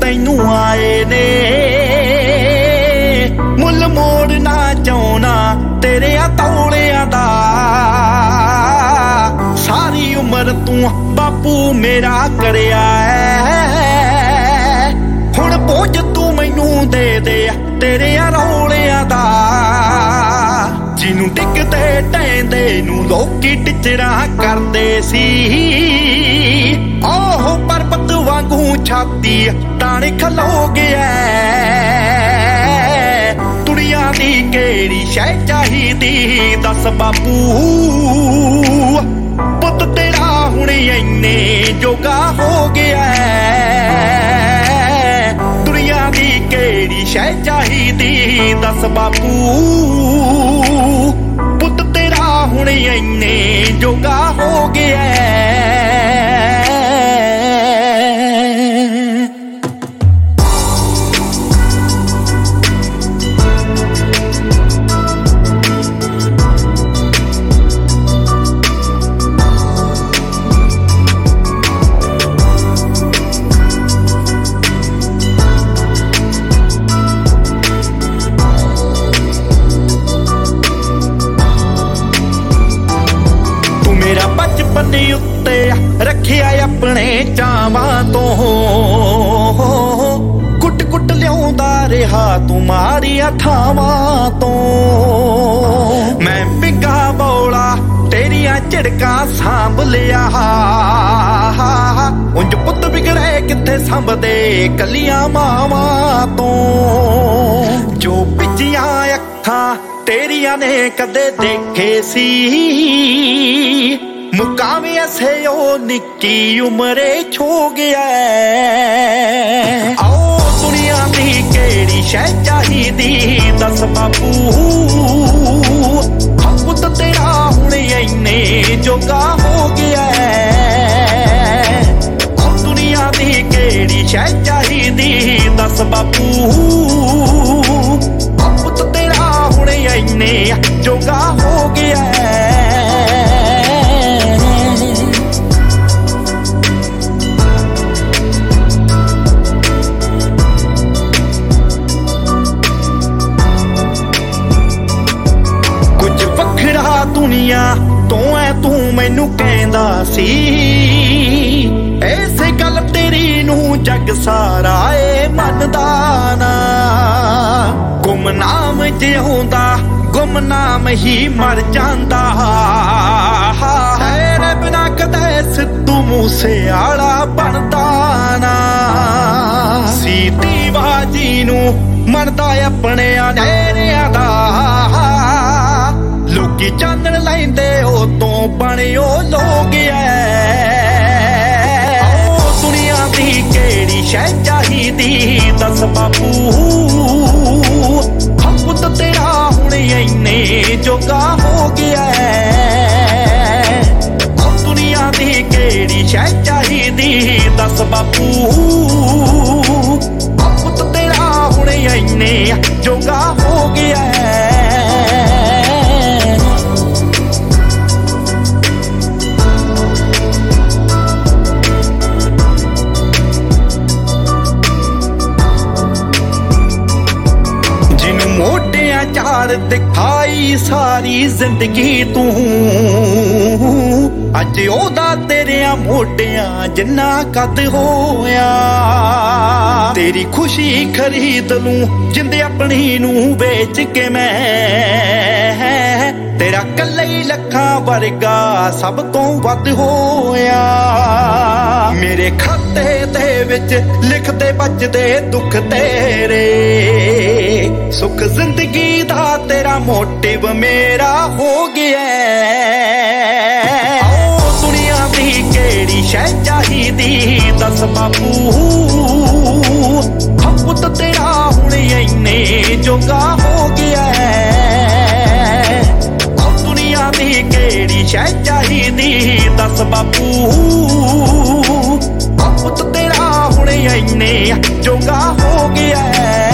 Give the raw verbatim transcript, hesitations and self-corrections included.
तैनू आए ने मुल मोड़ना चाहना तेरे तौलिया दा सारी उम्र तू बापू मेरा करया है हुण बोझ तू मैनू दे दे तेरे रौलिया दा जिनू डिगदे टैंदे नू लोकी टिचरा करदे सी ओह पर्वत वांगू छाती ताने खलो गया दुनिया दी केड़ी शै चाहीदी दस बापू पुत तेरा हुण इन्ने जोगा हो गया दुनिया दी केड़ी शै चाहीदी दस बापू पुत तेरा हुण इन्ने जोगा हो गया उत्ते रखिया अपने चावां तो कुट कुट लियाउंदा रहा तुम्हारिया थावां तो मैं पिगा बौला तेरिया झिड़का सांभ लिया उंज पुत बिगड़े किथे संभदे कलियां मावां तो जो पिजिया अखां तेरिया ने कदे देखे सी मुकामी ऐसे ओ निक्की उम्रे छो गया आओ दुनिया दी केड़ी शै चाहीदी दस बापू पुत तेरा हुण इन्ने जोगा हो गया आओ दुनिया दी केड़ी शै चाहीदी दस बापू पुत तेरा हुण इन्ने जोगा हो गया दुनिया तो है तू मैनू कहंदा सी ऐसे गल तेरी नू जग सारा ए मनदा ना गुमनाम जिउंदा गुमनाम ही मर जांदा तेरे बिना कदे सिद्धू मूसेआला बनदा ना सीती बाजी नू मनदा अपने नेरिया दा लोकी चानण लैंदे ओ तो बणियो लोग दुनिया दी केड़ी शै चाहीदी दस बापू पुत तेरा हुण इन्ने जोगा हो गया दुनिया दी केड़ी शै चाहीदी दस बापू पुत तेरा हुण इन्ने जोगा हो गया चार दिखाई सारी जिंदगी तू अज ओदा तेरिया मोटियां जिन्ना कद होया तेरी खुशी खरीद लूं जिंदे अपनी नू बेच के मैं तेरा कल्ले ही लखां वर्गा सब तो वध होया मेरे खाते दे विच लिखदे बचदे दुख तेरे सुख जिंदगी दा तेरा मोटिव मेरा हो गया आओ दुनिया दी केड़ी शै चाहीदी दस बापू पुत तेरा हुण इन्ने जोगा हो गया आओ दुनिया दी केड़ी शै चाहीदी दस बापू पुत तेरा हुण इन्ने जोगा हो गया